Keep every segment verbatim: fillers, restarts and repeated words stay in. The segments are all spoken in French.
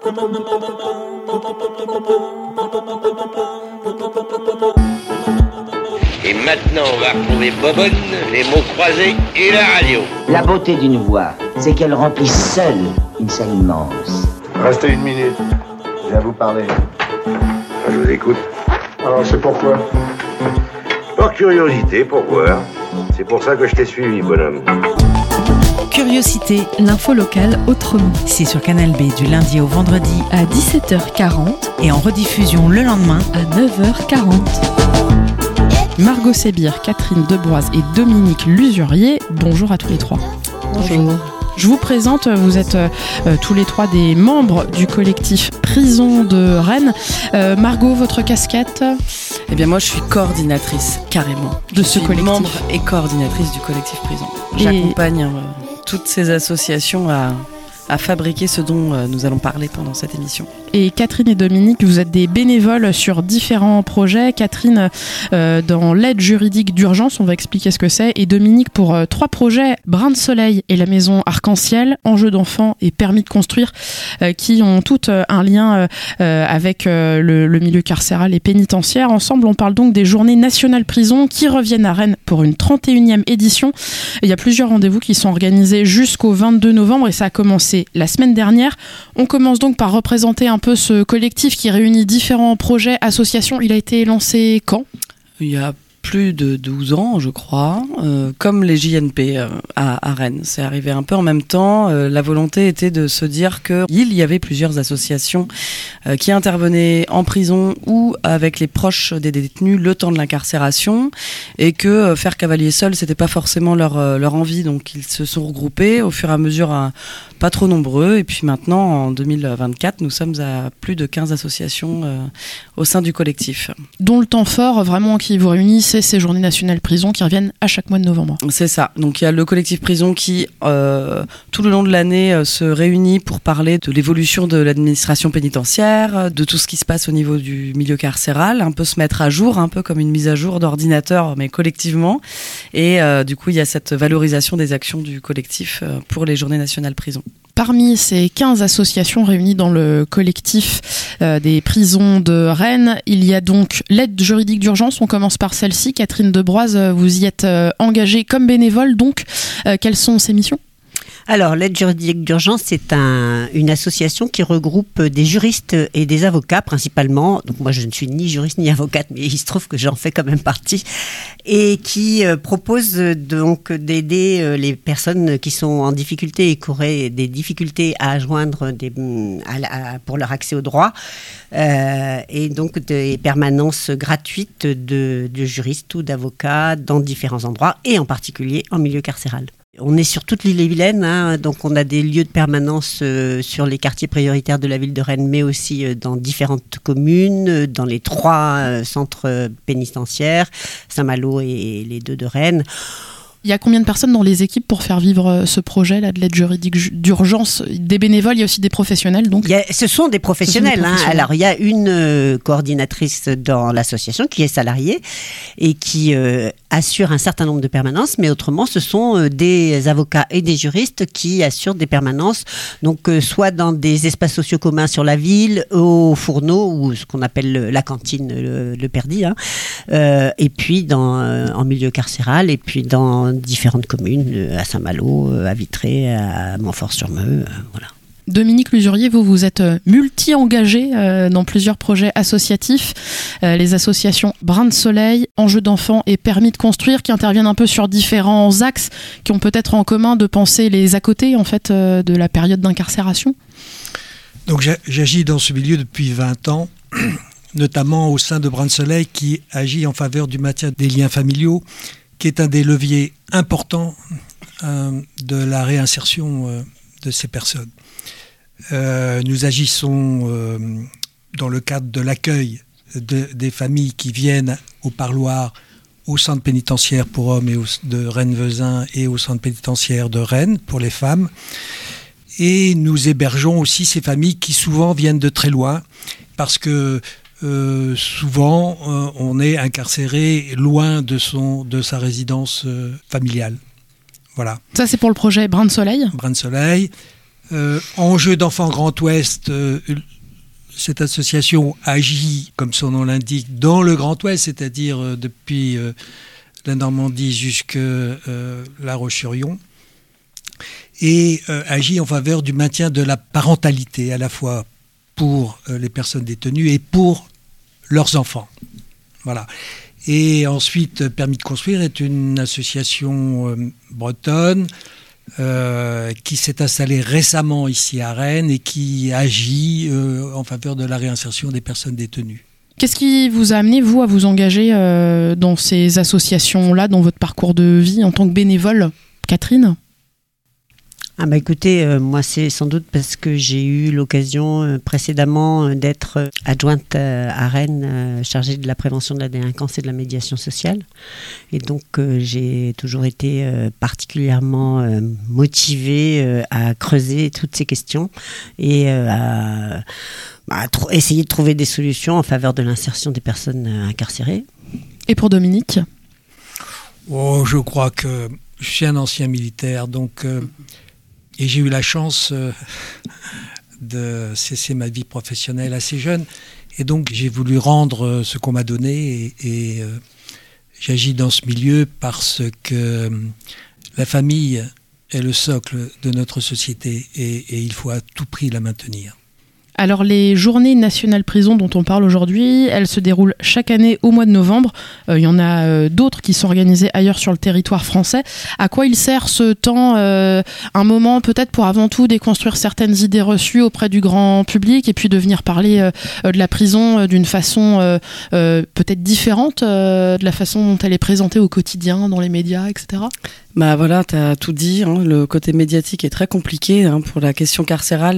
Et maintenant, on va retrouver Bobonne, les mots croisés et la radio. La beauté d'une voix, c'est qu'elle remplit seule une salle immense. Restez une minute, je vais vous parler. Je vous écoute. Alors, c'est pourquoi ? Par curiosité, pour voir. C'est pour ça que je t'ai suivi, bonhomme. Curiosité, l'info locale autrement. C'est sur Canal B du lundi au vendredi à dix-sept heures quarante et en rediffusion le lendemain à neuf heures quarante. Margot Sébir, Catherine Debroise et Dominique Lusurier, bonjour à tous les trois. Bonjour. Je vous présente, vous êtes euh, tous les trois des membres du collectif Prison de Rennes. Euh, Margot, votre casquette ? Eh bien moi je suis coordinatrice carrément de ce collectif. Membre et coordinatrice du collectif Prison. J'accompagne euh, toutes ces associations à, à fabriquer ce dont euh, nous allons parler pendant cette émission. Et Catherine et Dominique, vous êtes des bénévoles sur différents projets. Catherine euh, dans l'aide juridique d'urgence, on va expliquer ce que c'est. Et Dominique pour euh, trois projets, Brin de Soleil et la maison Arc-en-Ciel, Enjeux d'enfants et Permis de construire, euh, qui ont toutes euh, un lien euh, avec euh, le, le milieu carcéral et pénitentiaire. Ensemble, on parle donc des journées nationales prison qui reviennent à Rennes pour une trente et unième édition. Il y a plusieurs rendez-vous qui sont organisés jusqu'au vingt-deux novembre et ça a commencé la semaine dernière. On commence donc par représenter un peu ce collectif qui réunit différents projets, associations. Il a été lancé quand ? Il y a plus de douze ans, je crois, euh, comme les J N P euh, à, à Rennes. C'est arrivé un peu en même temps. Euh, la volonté était de se dire qu'il y avait plusieurs associations euh, qui intervenaient en prison ou avec les proches des détenus le temps de l'incarcération et que euh, faire cavalier seul, c'était pas forcément leur, euh, leur envie. Donc ils se sont regroupés au fur et à mesure, à, pas trop nombreux. Et puis maintenant, en deux mille vingt-quatre, nous sommes à plus de quinze associations euh, au sein du collectif. Dont le temps fort vraiment qui vous réunit, c'est ces journées nationales prison qui reviennent à chaque mois de novembre. C'est ça. Donc il y a le collectif prison qui, euh, tout le long de l'année, euh, se réunit pour parler de l'évolution de l'administration pénitentiaire, de tout ce qui se passe au niveau du milieu carcéral, un peu se mettre à jour, un peu comme une mise à jour d'ordinateur, mais collectivement. Et euh, du coup, il y a cette valorisation des actions du collectif euh, pour les journées nationales prison. Parmi ces quinze associations réunies dans le collectif euh, des prisons de Rennes, il y a donc l'aide juridique d'urgence. On commence par celle-ci. Catherine Debroise, vous y êtes euh, engagée comme bénévole. Donc, euh, quelles sont ces missions ? Alors, l'aide juridique d'urgence, c'est un, une association qui regroupe des juristes et des avocats principalement. Donc moi, je ne suis ni juriste ni avocate, mais il se trouve que j'en fais quand même partie. Et qui euh, propose donc d'aider euh, les personnes qui sont en difficulté et qui auraient des difficultés à joindre des, à, à, pour leur accès au droit. Euh, et donc des permanences gratuites de, de juristes ou d'avocats dans différents endroits et en particulier en milieu carcéral. On est sur toute l'île-et-Vilaine, hein, donc on a des lieux de permanence euh, sur les quartiers prioritaires de la ville de Rennes, mais aussi euh, dans différentes communes, euh, dans les trois euh, centres pénitentiaires, Saint-Malo et les deux de Rennes. Il y a combien de personnes dans les équipes pour faire vivre ce projet là de l'aide juridique d'urgence ? Des bénévoles, il y a aussi des professionnels donc. Il y a, ce sont des professionnels. Ce sont des professionnels. Hein. Alors il y a une euh, coordinatrice dans l'association qui est salariée et qui euh, assure un certain nombre de permanences, mais autrement ce sont euh, des avocats et des juristes qui assurent des permanences, donc euh, soit dans des espaces sociaux communs sur la ville, au fourneau ou ce qu'on appelle le, la cantine, le, le Perdi, hein, euh, et puis dans euh, en milieu carcéral et puis dans différentes communes, à Saint-Malo, à Vitré, à Montfort-sur-Meux, voilà. Dominique Lusurier, vous, vous êtes multi-engagé euh, dans plusieurs projets associatifs, euh, les associations Brin de Soleil, Enjeux d'enfants et Permis de construire, qui interviennent un peu sur différents axes, qui ont peut-être en commun de penser les à côté en fait, euh, de la période d'incarcération. Donc j'agis dans ce milieu depuis vingt ans, notamment au sein de Brin de Soleil, qui agit en faveur du maintien des liens familiaux, qui est un des leviers importants euh, de la réinsertion euh, de ces personnes. Euh, nous agissons euh, dans le cadre de l'accueil de, des familles qui viennent au parloir au centre pénitentiaire pour hommes et au, de Rennes-Vezin et au centre pénitentiaire de Rennes pour les femmes. Et nous hébergeons aussi ces familles qui souvent viennent de très loin parce que Euh, souvent, euh, on est incarcéré loin de, son, de sa résidence euh, familiale. Voilà. Ça, c'est pour le projet Brin de Soleil ? Brin de Soleil. Euh, Enjeux d'enfants Grand Ouest, euh, cette association agit, comme son nom l'indique, dans le Grand Ouest, c'est-à-dire euh, depuis euh, la Normandie jusqu'à euh, La Roche-sur-Yon, et euh, agit en faveur du maintien de la parentalité, à la fois pour euh, les personnes détenues et pour leurs enfants. Voilà. Et ensuite, Permis de construire est une association euh, bretonne euh, qui s'est installée récemment ici à Rennes et qui agit euh, en faveur de la réinsertion des personnes détenues. Qu'est-ce qui vous a amené, vous, à vous engager euh, dans ces associations-là, dans votre parcours de vie en tant que bénévole, Catherine ? Ah bah écoutez, euh, moi c'est sans doute parce que j'ai eu l'occasion euh, précédemment euh, d'être euh, adjointe euh, à Rennes, euh, chargée de la prévention de la délinquance et de la médiation sociale. Et donc euh, j'ai toujours été euh, particulièrement euh, motivée euh, à creuser toutes ces questions et euh, à, à tr- essayer de trouver des solutions en faveur de l'insertion des personnes euh, incarcérées. Et pour Dominique ? Oh, je crois que je suis un ancien militaire, donc... Euh, Et j'ai eu la chance euh, de cesser ma vie professionnelle assez jeune. Et donc, j'ai voulu rendre euh, ce qu'on m'a donné. Et, et euh, j'agis dans ce milieu parce que euh, la famille est le socle de notre société. Et, et il faut à tout prix la maintenir. Alors les journées nationales prison dont on parle aujourd'hui, elles se déroulent chaque année au mois de novembre. Euh, il y en a euh, d'autres qui sont organisées ailleurs sur le territoire français. À quoi il sert ce temps euh, un moment peut-être pour avant tout déconstruire certaines idées reçues auprès du grand public et puis de venir parler euh, de la prison euh, d'une façon euh, euh, peut-être différente euh, de la façon dont elle est présentée au quotidien, dans les médias, et cetera. Bah voilà, tu as tout dit, hein. Le côté médiatique est très compliqué hein, pour la question carcérale.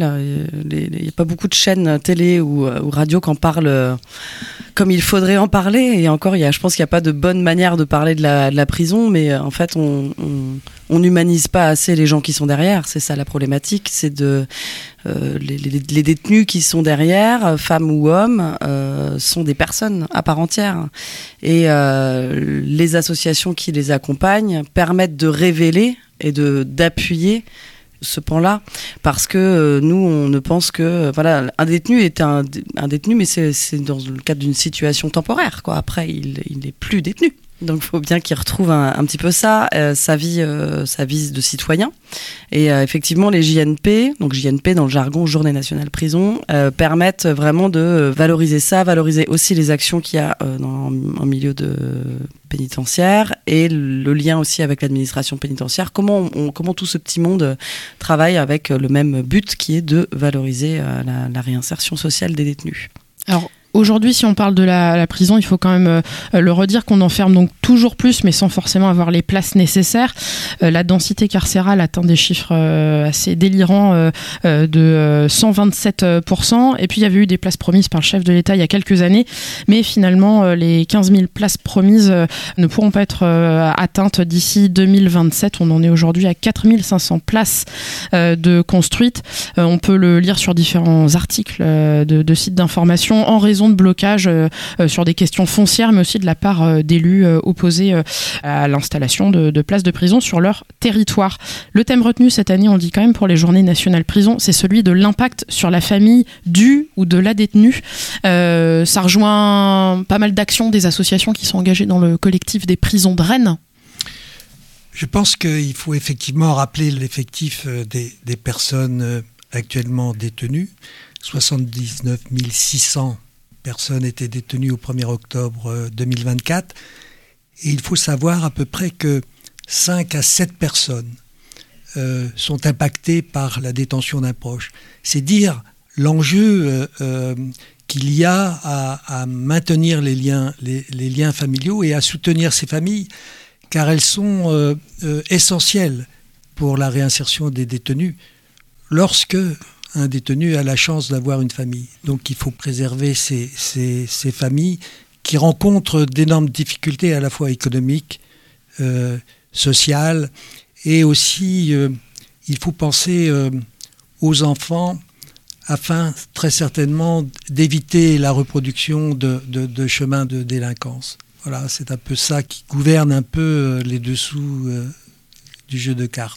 Il n'y a pas beaucoup de chaînes télé ou, ou radio qui en parlent euh, comme il faudrait en parler. Et encore, y a, je pense qu'il n'y a pas de bonne manière de parler de la, de la prison, mais euh, en fait, on, on, on n'humanise pas assez les gens qui sont derrière. C'est ça la problématique, c'est de... Euh, les, les, les détenus qui sont derrière, femmes ou hommes, euh, sont des personnes à part entière. Et euh, les associations qui les accompagnent permettent de révéler et de d'appuyer ce pan-là, parce que euh, nous, on ne pense que euh, voilà, un détenu est un, un détenu, mais c'est, c'est dans le cadre d'une situation temporaire, quoi. Après, il, il n'est plus détenu. Donc, il faut bien qu'il retrouve un, un petit peu ça, euh, sa vie, euh, sa vie de citoyen. Et euh, effectivement, les J N P, donc J N P dans le jargon Journée nationale prison, euh, permettent vraiment de valoriser ça, valoriser aussi les actions qu'il y a euh, dans, en milieu de pénitentiaire et le lien aussi avec l'administration pénitentiaire. Comment, on, comment tout ce petit monde travaille avec le même but qui est de valoriser euh, la, la réinsertion sociale des détenus. Alors, aujourd'hui, si on parle de la, la prison, il faut quand même euh, le redire qu'on enferme donc toujours plus, mais sans forcément avoir les places nécessaires. Euh, la densité carcérale atteint des chiffres euh, assez délirants euh, euh, de euh, cent vingt-sept pour cent. Et puis, il y avait eu des places promises par le chef de l'État il y a quelques années. Mais finalement, euh, les quinze mille places promises euh, ne pourront pas être euh, atteintes d'ici deux mille vingt-sept. On en est aujourd'hui à quatre mille cinq cents places euh, de construites. Euh, on peut le lire sur différents articles euh, de, de sites d'information en raison de blocage euh, euh, sur des questions foncières, mais aussi de la part euh, d'élus euh, opposés euh, à l'installation de, de places de prison sur leur territoire. Le thème retenu cette année, on le dit quand même pour les journées nationales prison, c'est celui de l'impact sur la famille du ou de la détenue. Euh, ça rejoint pas mal d'actions des associations qui sont engagées dans le collectif des prisons de Rennes. Je pense qu'il faut effectivement rappeler l'effectif des, des personnes actuellement détenues. soixante-dix-neuf mille six cents personnes étaient détenues au premier octobre deux mille vingt-quatre. Et il faut savoir à peu près que cinq à sept personnes euh, sont impactées par la détention d'un proche. C'est dire l'enjeu euh, euh, qu'il y a à, à maintenir les liens, les, les liens familiaux et à soutenir ces familles, car elles sont euh, euh, essentielles pour la réinsertion des détenus lorsque un détenu a la chance d'avoir une famille. Donc il faut préserver ces, ces, ces familles qui rencontrent d'énormes difficultés à la fois économiques, euh, sociales, et aussi euh, il faut penser euh, aux enfants afin très certainement d'éviter la reproduction de, de, de chemins de délinquance. Voilà, c'est un peu ça qui gouverne un peu les dessous euh, du jeu de cartes.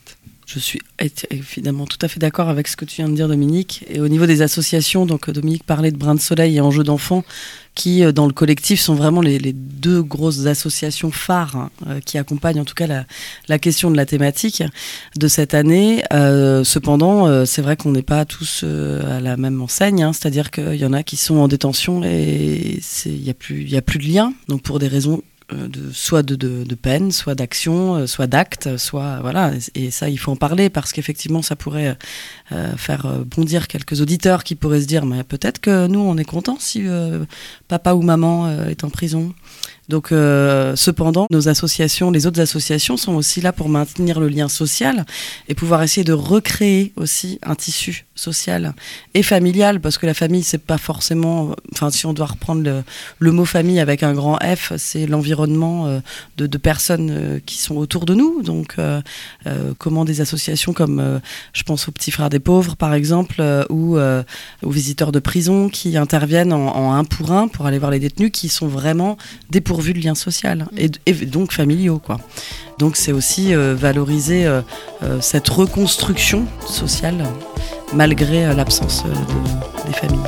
Je suis évidemment tout à fait d'accord avec ce que tu viens de dire, Dominique. Et au niveau des associations, donc Dominique parlait de Brin de Soleil et Enjeux d'enfants, qui dans le collectif sont vraiment les, les deux grosses associations phares hein, qui accompagnent en tout cas la, la question de la thématique de cette année. Euh, cependant, euh, c'est vrai qu'on n'est pas tous euh, à la même enseigne, hein, c'est-à-dire qu'il y en a qui sont en détention et il n'y a plus, il y a plus de lien, donc pour des raisons De, soit de, de, de peine, soit d'action, soit d'acte, soit voilà, et, et ça il faut en parler parce qu'effectivement ça pourrait euh, faire bondir quelques auditeurs qui pourraient se dire mais peut-être que nous on est contents si euh, papa ou maman euh, est en prison. Donc, euh, cependant, nos associations, les autres associations sont aussi là pour maintenir le lien social et pouvoir essayer de recréer aussi un tissu social et familial, parce que la famille, c'est pas forcément, enfin, si on doit reprendre le, le mot famille avec un grand F, c'est l'environnement euh, de, de personnes euh, qui sont autour de nous. Donc, euh, euh, comment des associations comme, euh, je pense aux Petits Frères des Pauvres, par exemple, euh, ou euh, aux visiteurs de prison qui interviennent en, en un pour un pour aller voir les détenus qui sont vraiment dépourvus vu de liens sociaux et, et donc familiaux quoi. Donc c'est aussi euh, valoriser euh, euh, cette reconstruction sociale malgré euh, l'absence euh, de, des familles.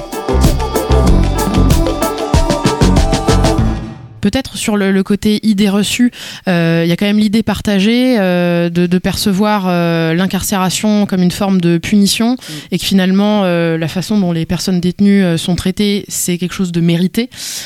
Peut-être sur le, le côté idée reçue, il euh, y a quand même l'idée partagée euh, de, de percevoir euh, l'incarcération comme une forme de punition mmh. et que finalement euh, la façon dont les personnes détenues euh, sont traitées, c'est quelque chose de mérité.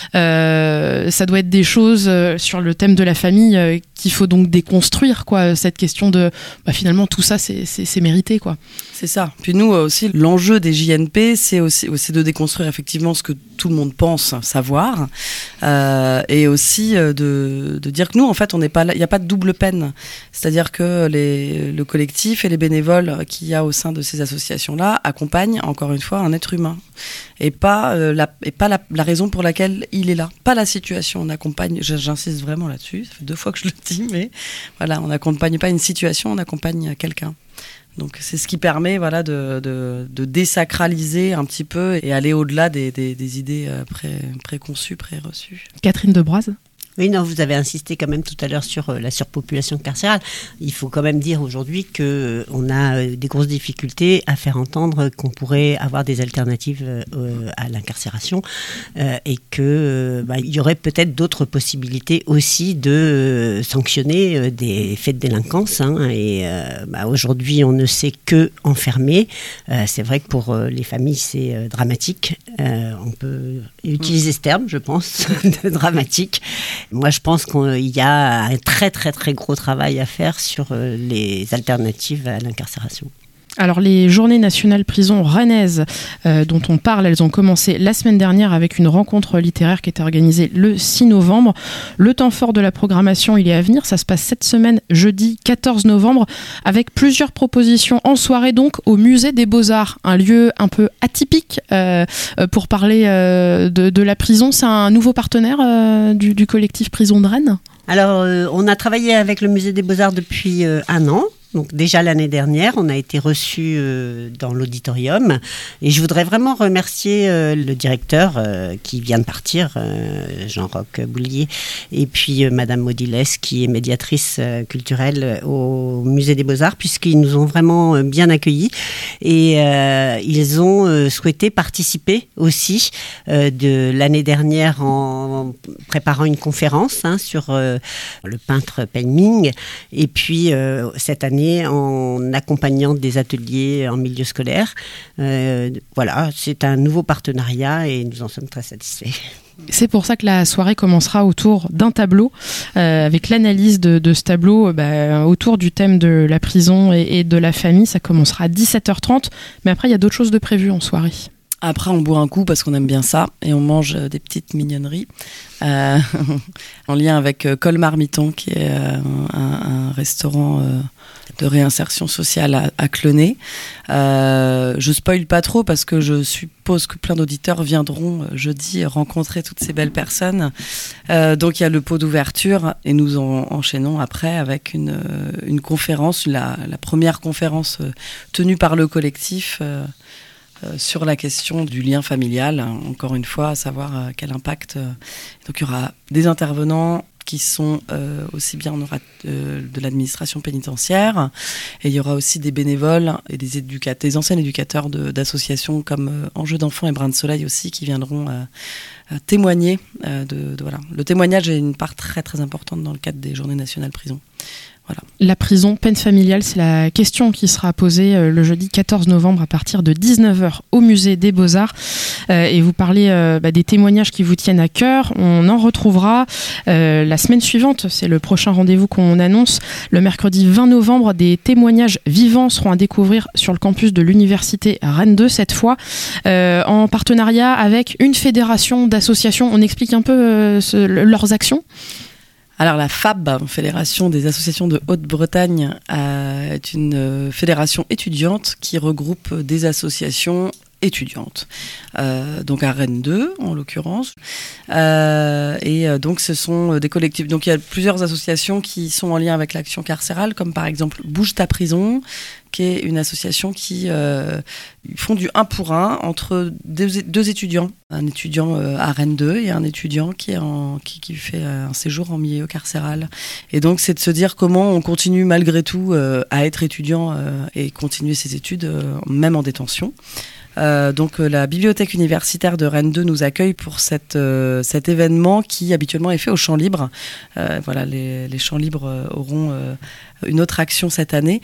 Euh, ça doit être des choses euh, sur le thème de la famille euh, qu'il faut donc déconstruire, quoi. Cette question de bah, finalement tout ça c'est, c'est, c'est mérité, quoi. C'est ça. Puis nous aussi, l'enjeu des J N P, c'est aussi c'est de déconstruire effectivement ce que tout le monde pense savoir, euh, et aussi euh, de, de dire que nous, en fait, on n'est pas là, il n'y a pas de double peine. C'est-à-dire que les, le collectif et les bénévoles qu'il y a au sein de ces associations-là accompagnent, encore une fois, un être humain. Et pas, euh, la, et pas la, la raison pour laquelle il est là. Pas la situation. On accompagne, j'insiste vraiment là-dessus, ça fait deux fois que je le dis, mais voilà, on n'accompagne pas une situation, on accompagne quelqu'un. Donc c'est ce qui permet voilà, de, de, de désacraliser un petit peu et aller au-delà des, des, des idées pré, préconçues, pré-reçues. Catherine Debroise. Oui, non, vous avez insisté quand même tout à l'heure sur euh, la surpopulation carcérale. Il faut quand même dire aujourd'hui qu'on euh, a euh, des grosses difficultés à faire entendre qu'on pourrait avoir des alternatives euh, à l'incarcération euh, et qu'il euh, bah, y aurait peut-être d'autres possibilités aussi de euh, sanctionner euh, des faits de délinquance. Hein, et euh, bah, aujourd'hui, on ne sait que enfermer. Euh, c'est vrai que pour euh, les familles, c'est euh, dramatique. Euh, on peut utiliser ce terme, je pense, de dramatique. Moi, je pense qu'il y a un très, très, très gros travail à faire sur les alternatives à l'incarcération. Alors, les Journées nationales prison rennaises euh, dont on parle, elles ont commencé la semaine dernière avec une rencontre littéraire qui était organisée le six novembre. Le temps fort de la programmation, il est à venir. Ça se passe cette semaine, jeudi quatorze novembre, avec plusieurs propositions en soirée, donc, au Musée des Beaux-Arts. Un lieu un peu atypique euh, pour parler euh, de, de la prison. C'est un nouveau partenaire euh, du, du collectif Prison de Rennes ? Alors, euh, on a travaillé avec le Musée des Beaux-Arts depuis euh, un an. Donc déjà l'année dernière, on a été reçus euh, dans l'auditorium et je voudrais vraiment remercier euh, le directeur euh, qui vient de partir, euh, Jean-Roch Boulier, et puis euh, Madame Maudilès qui est médiatrice euh, culturelle au Musée des Beaux-Arts, puisqu'ils nous ont vraiment euh, bien accueillis et euh, ils ont euh, souhaité participer aussi euh, de l'année dernière en préparant une conférence hein, sur euh, le peintre Pen Ming et puis euh, cette année en accompagnant des ateliers en milieu scolaire. Euh, voilà, c'est un nouveau partenariat et nous en sommes très satisfaits. C'est pour ça que la soirée commencera autour d'un tableau, euh, avec l'analyse de, de ce tableau bah, autour du thème de la prison et, et de la famille. Ça commencera à dix-sept heures trente, mais après il y a d'autres choses de prévues en soirée. Après, on boit un coup parce qu'on aime bien ça et on mange des petites mignonneries euh, en lien avec Colmar Miton, qui est euh, un, un restaurant euh, de réinsertion sociale à, à Clenay. Euh, je spoil pas trop parce que je suppose que plein d'auditeurs viendront jeudi rencontrer toutes ces belles personnes. Euh, donc il y a le pot d'ouverture et nous en, enchaînons après avec une, une conférence, la, la première conférence tenue par le collectif. Euh, Euh, sur la question du lien familial, encore une fois, à savoir euh, quel impact. Euh, donc il y aura des intervenants qui sont euh, aussi bien on aura euh, de l'administration pénitentiaire et il y aura aussi des bénévoles et des éducateurs, des anciens éducateurs de, d'associations comme euh, Enjeux d'enfants et Brin de Soleil aussi qui viendront euh, euh, témoigner euh, de, de voilà. Le témoignage est une part très très importante dans le cadre des Journées nationales prison. Voilà. La prison, peine familiale, c'est la question qui sera posée euh, le jeudi quatorze novembre à partir de dix-neuf heures au musée des Beaux-Arts. Euh, et vous parlez euh, bah, des témoignages qui vous tiennent à cœur. On en retrouvera euh, la semaine suivante. C'est le prochain rendez-vous qu'on annonce. Le mercredi vingt novembre, des témoignages vivants seront à découvrir sur le campus de l'université Rennes deux, cette fois, euh, en partenariat avec une fédération d'associations. On explique un peu euh, ce, leurs actions ? Alors la F A B, Fédération des associations de Haute-Bretagne, euh, est une euh, fédération étudiante qui regroupe des associations étudiantes, euh, donc à Rennes deux en l'occurrence, euh, et euh, donc ce sont des collectifs, donc il y a plusieurs associations qui sont en lien avec l'action carcérale, comme par exemple Bouge ta prison, qui est une association qui euh, font du un pour un entre deux, deux étudiants, un étudiant euh, à Rennes deux et un étudiant qui, est en, qui, qui fait euh, un séjour en milieu carcéral. Et donc c'est de se dire comment on continue malgré tout euh, à être étudiant euh, et continuer ses études euh, même en détention. Euh, donc euh, la bibliothèque universitaire de Rennes deux nous accueille pour cette, euh, cet événement qui habituellement est fait au Champ Libre. Euh, voilà, les, les Champs Libres euh, auront euh, une autre action cette année.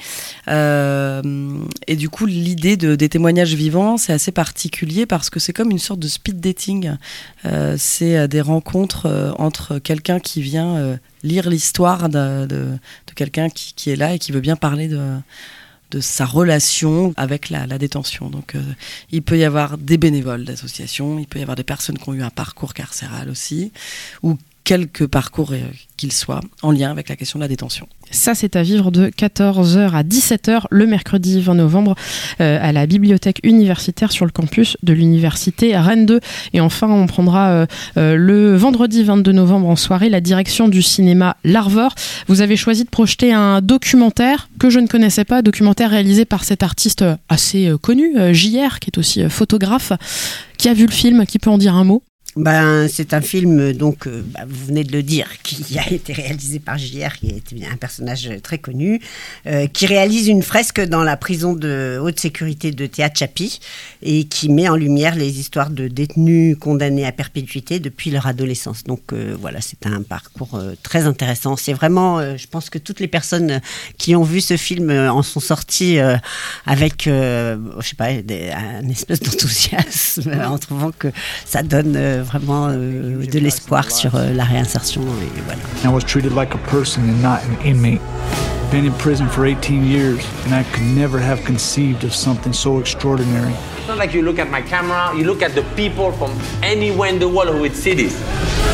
Euh, et du coup, l'idée de, des témoignages vivants, c'est assez particulier parce que c'est comme une sorte de speed dating. Euh, c'est des rencontres euh, entre quelqu'un qui vient euh, lire l'histoire de, de, de quelqu'un qui, qui est là et qui veut bien parler de... de sa relation avec la, la détention. Donc, euh, il peut y avoir des bénévoles d'associations, il peut y avoir des personnes qui ont eu un parcours carcéral aussi, ou quelques parcours euh, qu'ils soient en lien avec la question de la détention. Ça, c'est à vivre de quatorze heures à dix-sept heures le mercredi vingt novembre euh, à la bibliothèque universitaire sur le campus de l'université Rennes deux. Et enfin, on prendra euh, euh, le vendredi vingt-deux novembre en soirée la direction du cinéma L'Arvor. Vous avez choisi de projeter un documentaire que je ne connaissais pas, documentaire réalisé par cet artiste assez euh, connu, euh, J R, qui est aussi euh, photographe. Qui a vu le film? Qui peut en dire un mot? Ben, c'est un film, donc, euh, bah, vous venez de le dire, qui a été réalisé par J R, qui est un personnage très connu, euh, qui réalise une fresque dans la prison de haute sécurité de Tehachapi et qui met en lumière les histoires de détenus condamnés à perpétuité depuis leur adolescence. Donc euh, voilà, c'est un parcours euh, très intéressant. C'est vraiment, euh, je pense que toutes les personnes qui ont vu ce film euh, en sont sorties euh, avec, euh, je sais pas, des, un espèce d'enthousiasme en trouvant que ça donne euh, vraiment euh, de l'espoir sur euh, la réinsertion et voilà. I was treated like a person and not an inmate. Been in prison for eighteen years and I could never have conceived of something so extraordinary. It's not like you look at my camera, you look at the people from anywhere in the world who would see this.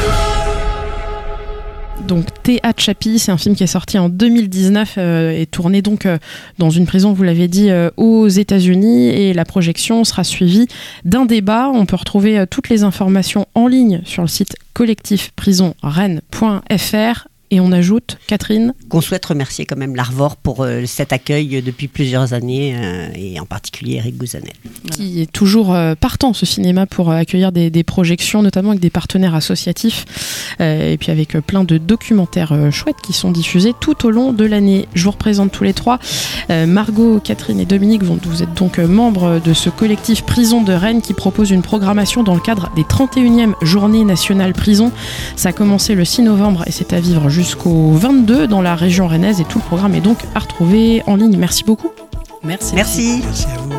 Donc Tehachapi, c'est un film qui est sorti en deux mille dix-neuf euh, et tourné donc euh, dans une prison, vous l'avez dit, euh, aux États-Unis, et la projection sera suivie d'un débat. On peut retrouver euh, toutes les informations en ligne sur le site collectif prison rennes point f r. Et on ajoute, Catherine, qu'on souhaite remercier quand même l'Arvor pour euh, cet accueil depuis plusieurs années, euh, et en particulier Eric Gouzanel. Qui est toujours euh, partant, ce cinéma, pour euh, accueillir des, des projections, notamment avec des partenaires associatifs, euh, et puis avec euh, plein de documentaires euh, chouettes qui sont diffusés tout au long de l'année. Je vous représente tous les trois. Euh, Margot, Catherine et Dominique, vous, vous êtes donc euh, membres de ce collectif Prison de Rennes qui propose une programmation dans le cadre des trente et unième Journées nationales prison. Ça a commencé le six novembre et c'est à vivre jusqu'au vingt-deux dans la région rennaise, et tout le programme est donc à retrouver en ligne. Merci beaucoup. Merci. Merci. Merci à vous.